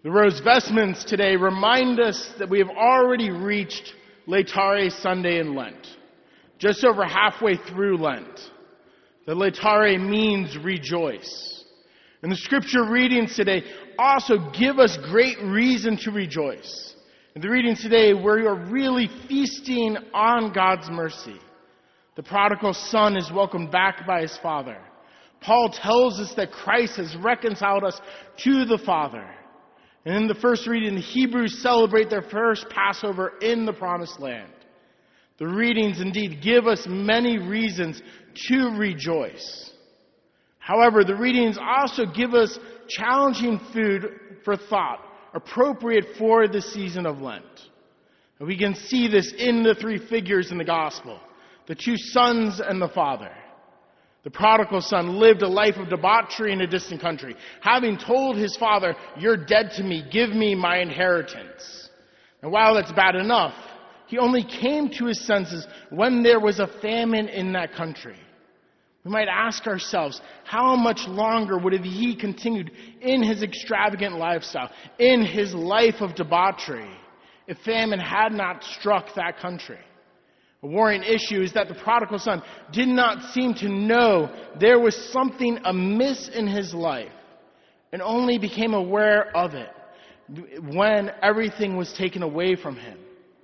The rose vestments today remind us that we have already reached Laetare Sunday in Lent, just over halfway through Lent. The Laetare means rejoice. And the scripture readings today also give us great reason to rejoice. In the readings today, we are really feasting on God's mercy. The prodigal son is welcomed back by his father. Paul tells us that Christ has reconciled us to the Father. And in the first reading, the Hebrews celebrate their first Passover in the Promised Land. The readings indeed give us many reasons to rejoice. However, the readings also give us challenging food for thought, appropriate for the season of Lent. And we can see this in the three figures in the gospel, the two sons and the father. The prodigal son lived a life of debauchery in a distant country, having told his father, "You're dead to me, give me my inheritance." And while that's bad enough, he only came to his senses when there was a famine in that country. We might ask ourselves, how much longer would he continued in his extravagant lifestyle, in his life of debauchery, if famine had not struck that country? A worrying issue is that the prodigal son did not seem to know there was something amiss in his life and only became aware of it when everything was taken away from him.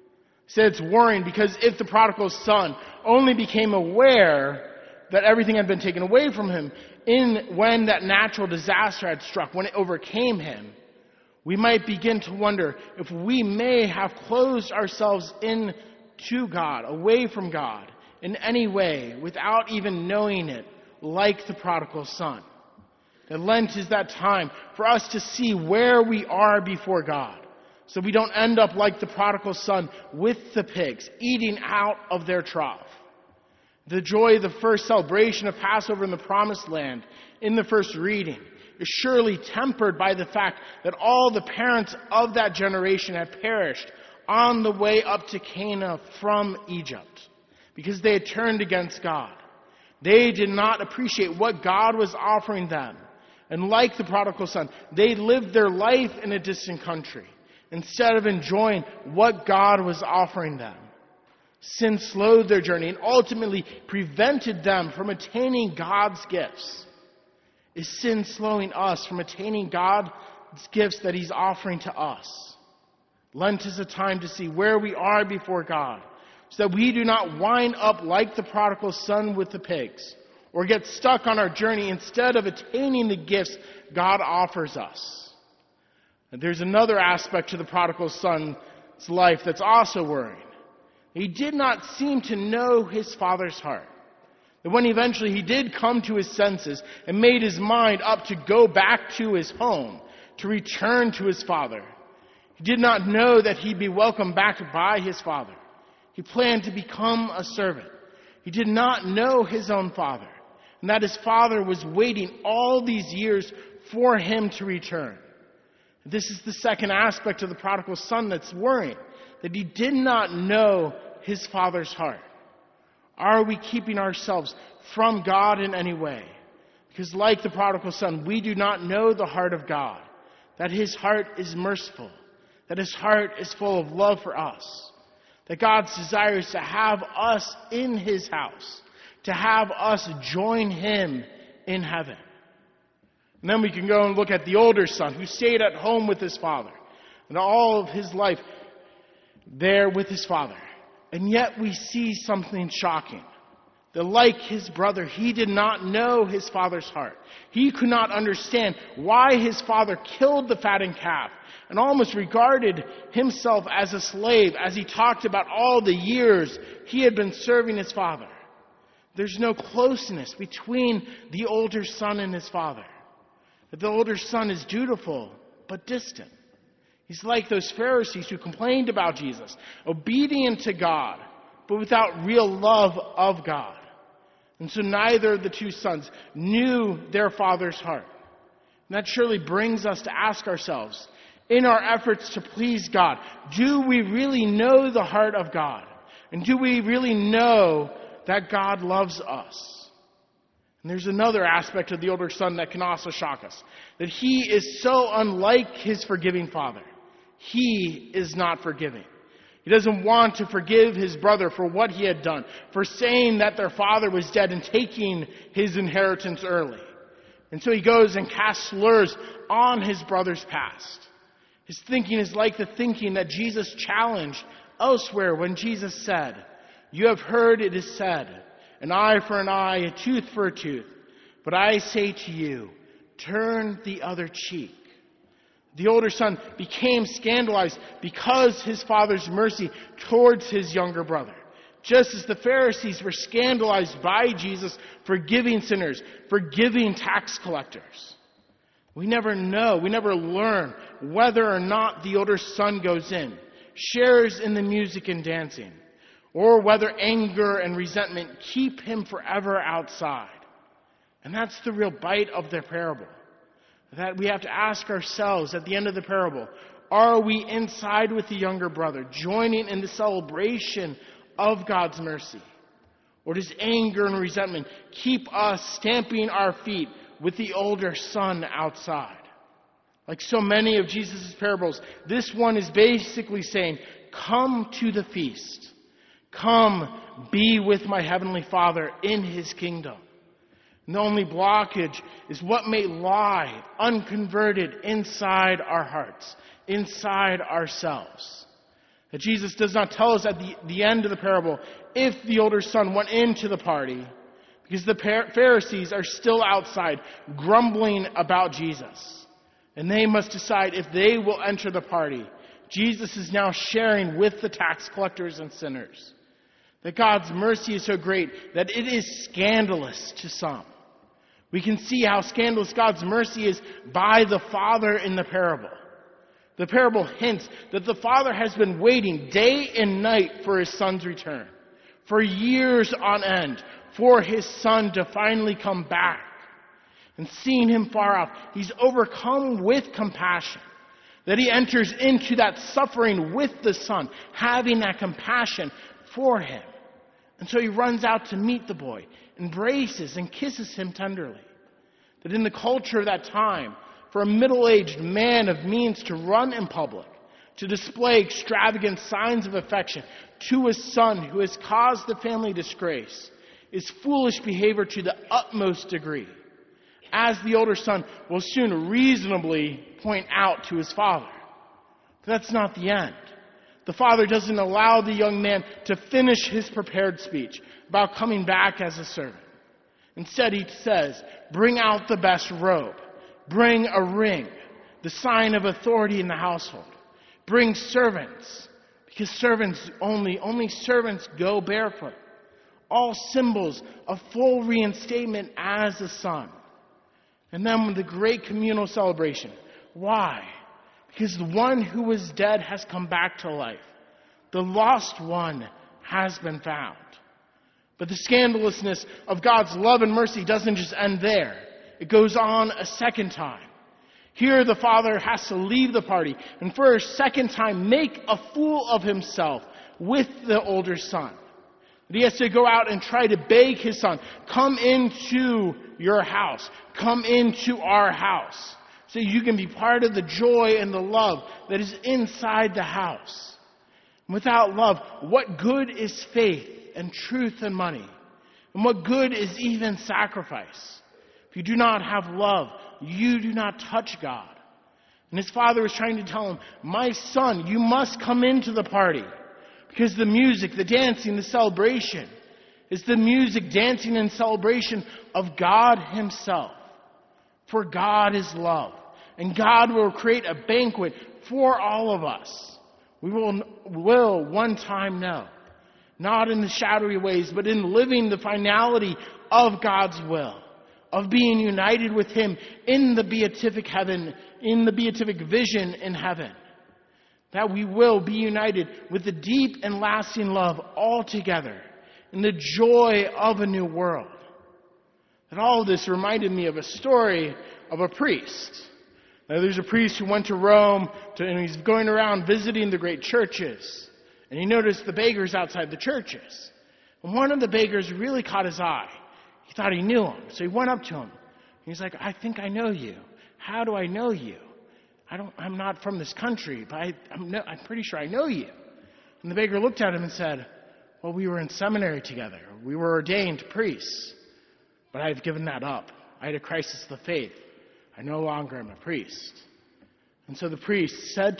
He said it's worrying because if the prodigal son only became aware that everything had been taken away from him when that natural disaster had struck, when it overcame him, we might begin to wonder if we may have closed ourselves in to God, away from God, in any way, without even knowing it, like the prodigal son. And Lent is that time for us to see where we are before God, so we don't end up like the prodigal son with the pigs, eating out of their trough. The joy of the first celebration of Passover in the Promised Land, in the first reading, is surely tempered by the fact that all the parents of that generation had perished on the way up to Canaan from Egypt, because they had turned against God. They did not appreciate what God was offering them. And like the prodigal son, they lived their life in a distant country instead of enjoying what God was offering them. Sin slowed their journey and ultimately prevented them from attaining God's gifts. Is sin slowing us from attaining God's gifts that He's offering to us? Lent is a time to see where we are before God, so that we do not wind up like the prodigal son with the pigs, or get stuck on our journey instead of attaining the gifts God offers us. And there's another aspect to the prodigal son's life that's also worrying. He did not seem to know his father's heart. And when eventually he did come to his senses and made his mind up to go back to his home, to return to his father, he did not know that he'd be welcomed back by his father. He planned to become a servant. He did not know his own father, and that his father was waiting all these years for him to return. This is the second aspect of the prodigal son that's worrying, that he did not know his father's heart. Are we keeping ourselves from God in any way? Because like the prodigal son, we do not know the heart of God, that His heart is merciful, that His heart is full of love for us, that God's desire is to have us in His house, to have us join Him in heaven. And then we can go and look at the older son who stayed at home with his father and all of his life there with his father. And yet we see something shocking. That like his brother, he did not know his father's heart. He could not understand why his father killed the fattened calf and almost regarded himself as a slave as he talked about all the years he had been serving his father. There's no closeness between the older son and his father. The older son is dutiful but distant. He's like those Pharisees who complained about Jesus, obedient to God, but without real love of God. And so neither of the two sons knew their father's heart. And that surely brings us to ask ourselves, in our efforts to please God, do we really know the heart of God? And do we really know that God loves us? And there's another aspect of the older son that can also shock us. That he is so unlike his forgiving father. He is not forgiving. He doesn't want to forgive his brother for what he had done, for saying that their father was dead and taking his inheritance early. And so he goes and casts slurs on his brother's past. His thinking is like the thinking that Jesus challenged elsewhere when Jesus said, "You have heard it is said, an eye for an eye, a tooth for a tooth. But I say to you, turn the other cheek." The older son became scandalized because his father's mercy towards his younger brother. Just as the Pharisees were scandalized by Jesus forgiving sinners, forgiving tax collectors. We never know, we never learn whether or not the older son goes in, shares in the music and dancing, or whether anger and resentment keep him forever outside. And that's the real bite of their parable. That we have to ask ourselves at the end of the parable, are we inside with the younger brother, joining in the celebration of God's mercy? Or does anger and resentment keep us stamping our feet with the older son outside? Like so many of Jesus' parables, this one is basically saying, come to the feast. Come be with my heavenly Father in his kingdom. And the only blockage is what may lie unconverted inside our hearts, inside ourselves. That Jesus does not tell us at the end of the parable if the older son went into the party, because the Pharisees are still outside grumbling about Jesus. And they must decide if they will enter the party. Jesus is now sharing with the tax collectors and sinners. That God's mercy is so great that it is scandalous to some. We can see how scandalous God's mercy is by the father in the parable. The parable hints that the father has been waiting day and night for his son's return. For years on end, for his son to finally come back. And seeing him far off, he's overcome with compassion. That he enters into that suffering with the son, having that compassion for him. And so he runs out to meet the boy, embraces and kisses him tenderly. That in the culture of that time, for a middle-aged man of means to run in public, to display extravagant signs of affection to his son who has caused the family disgrace, is foolish behavior to the utmost degree, as the older son will soon reasonably point out to his father. But that's not the end. The father doesn't allow the young man to finish his prepared speech about coming back as a servant. Instead, he says, bring out the best robe. Bring a ring, the sign of authority in the household. Bring servants, because only servants go barefoot. All symbols of full reinstatement as a son. And then the great communal celebration. Why? Because the one who was dead has come back to life. The lost one has been found. But the scandalousness of God's love and mercy doesn't just end there. It goes on a second time. Here the father has to leave the party and for a second time make a fool of himself with the older son. He has to go out and try to beg his son, come into your house, come into our house, so you can be part of the joy and the love that is inside the house. Without love, what good is faith and truth and money? And what good is even sacrifice? If you do not have love, you do not touch God. And his father was trying to tell him, my son, you must come into the party. Because the music, the dancing, the celebration is the music, dancing, and celebration of God himself. For God is love. And God will create a banquet for all of us. We will one time know. Not in the shadowy ways, but in living the finality of God's will. Of being united with him in the beatific heaven, in the beatific vision in heaven. That we will be united with the deep and lasting love all together in the joy of a new world. And all of this reminded me of a story of a priest. Now, there's a priest who went to Rome and he's going around visiting the great churches. And he noticed the beggars outside the churches. And one of the beggars really caught his eye. He thought he knew him. So he went up to him. He's like, I think I know you. How do I know you? I'm not from this country, but I'm pretty sure I know you. And the beggar looked at him and said, well, we were in seminary together. We were ordained priests. But I've given that up. I had a crisis of the faith. I no longer am a priest. And so the priest said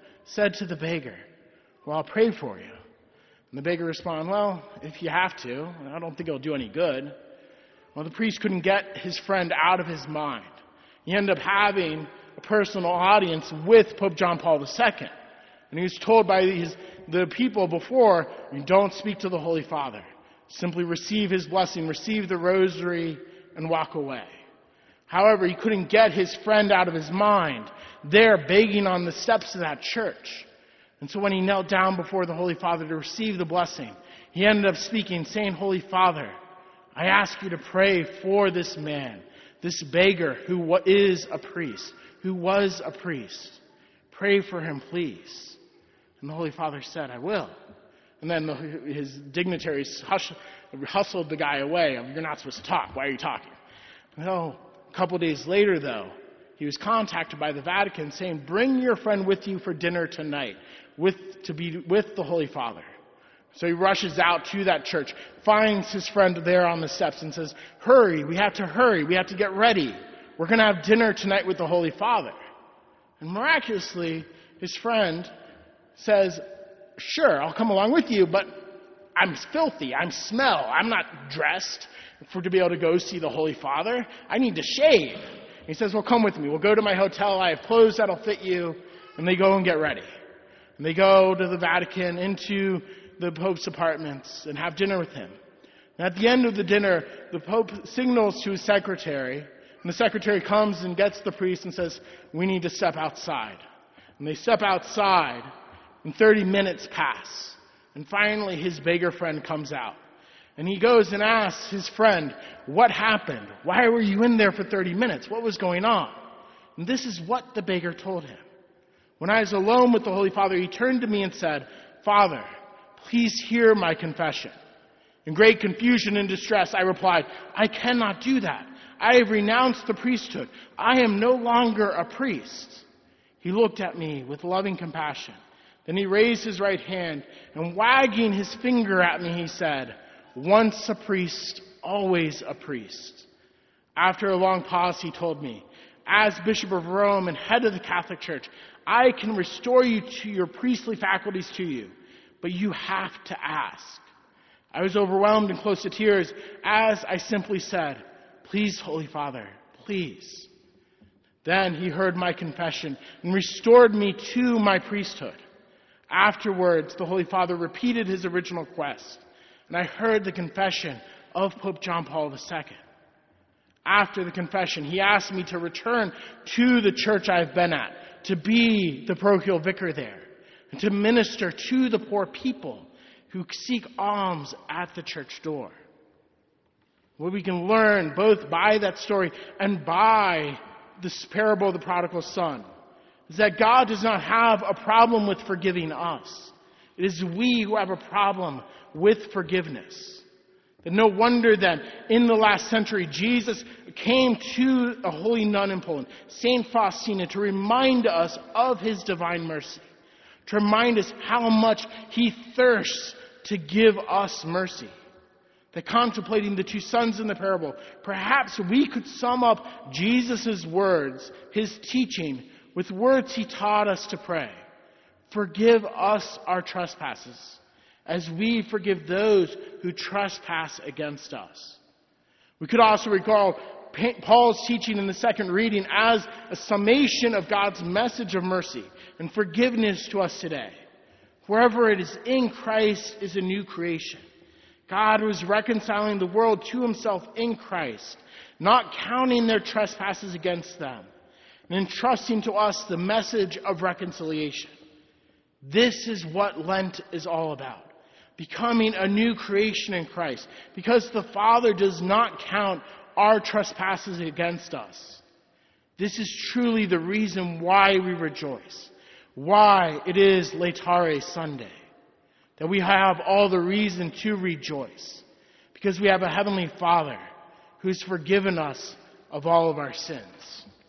to the beggar, well, I'll pray for you. And the beggar responded, well, if you have to, I don't think it'll do any good. Well, the priest couldn't get his friend out of his mind. He ended up having a personal audience with Pope John Paul II. And he was told by the people before, you don't speak to the Holy Father. Simply receive his blessing, receive the rosary, and walk away. However, he couldn't get his friend out of his mind, there begging on the steps of that church. And so when he knelt down before the Holy Father to receive the blessing, he ended up speaking, saying, Holy Father, I ask you to pray for this man, this beggar who is a priest, who was a priest. Pray for him, please. And the Holy Father said, I will. And then his dignitaries hustled the guy away. You're not supposed to talk. Why are you talking? No. A couple days later, though, he was contacted by the Vatican saying, bring your friend with you for dinner tonight to be with the Holy Father. So he rushes out to that church, finds his friend there on the steps and says, hurry, we have to get ready. We're going to have dinner tonight with the Holy Father. And miraculously, his friend says, sure, I'll come along with you, but I'm filthy, I smell, I'm not dressed to be able to go see the Holy Father. I need to shave. He says, well, come with me. We'll go to my hotel. I have clothes that'll fit you. And they go and get ready. And they go to the Vatican, into the Pope's apartments, and have dinner with him. And at the end of the dinner, the Pope signals to his secretary, and the secretary comes and gets the priest and says, we need to step outside. And they step outside, and 30 minutes pass. And finally, his beggar friend comes out. And he goes and asks his friend, what happened? Why were you in there for 30 minutes? What was going on? And this is what the beggar told him. When I was alone with the Holy Father, he turned to me and said, Father, please hear my confession. In great confusion and distress, I replied, I cannot do that. I have renounced the priesthood. I am no longer a priest. He looked at me with loving compassion. Then he raised his right hand, and wagging his finger at me, he said, once a priest, always a priest. After a long pause, he told me, as Bishop of Rome and head of the Catholic Church, I can restore you to your priestly faculties to you, but you have to ask. I was overwhelmed and close to tears as I simply said, please, Holy Father, please. Then he heard my confession and restored me to my priesthood. Afterwards, the Holy Father repeated his original request, and I heard the confession of Pope John Paul II. After the confession, he asked me to return to the church I've been at, to be the parochial vicar there, and to minister to the poor people who seek alms at the church door. What we can learn both by that story and by this parable of the prodigal son is that God does not have a problem with forgiving us. It is we who have a problem with forgiveness. And no wonder then, in the last century, Jesus came to a holy nun in Poland, Saint Faustina, to remind us of his divine mercy, to remind us how much he thirsts to give us mercy. That contemplating the two sons in the parable, perhaps we could sum up Jesus' words, his teaching, with words he taught us to pray. Forgive us our trespasses, as we forgive those who trespass against us. We could also recall Paul's teaching in the second reading as a summation of God's message of mercy and forgiveness to us today. Wherever it is in Christ is a new creation. God was reconciling the world to himself in Christ, not counting their trespasses against them, and entrusting to us the message of reconciliation. This is what Lent is all about. Becoming a new creation in Christ. Because the Father does not count our trespasses against us. This is truly the reason why we rejoice. Why it is Laetare Sunday. That we have all the reason to rejoice. Because we have a Heavenly Father who's forgiven us of all of our sins.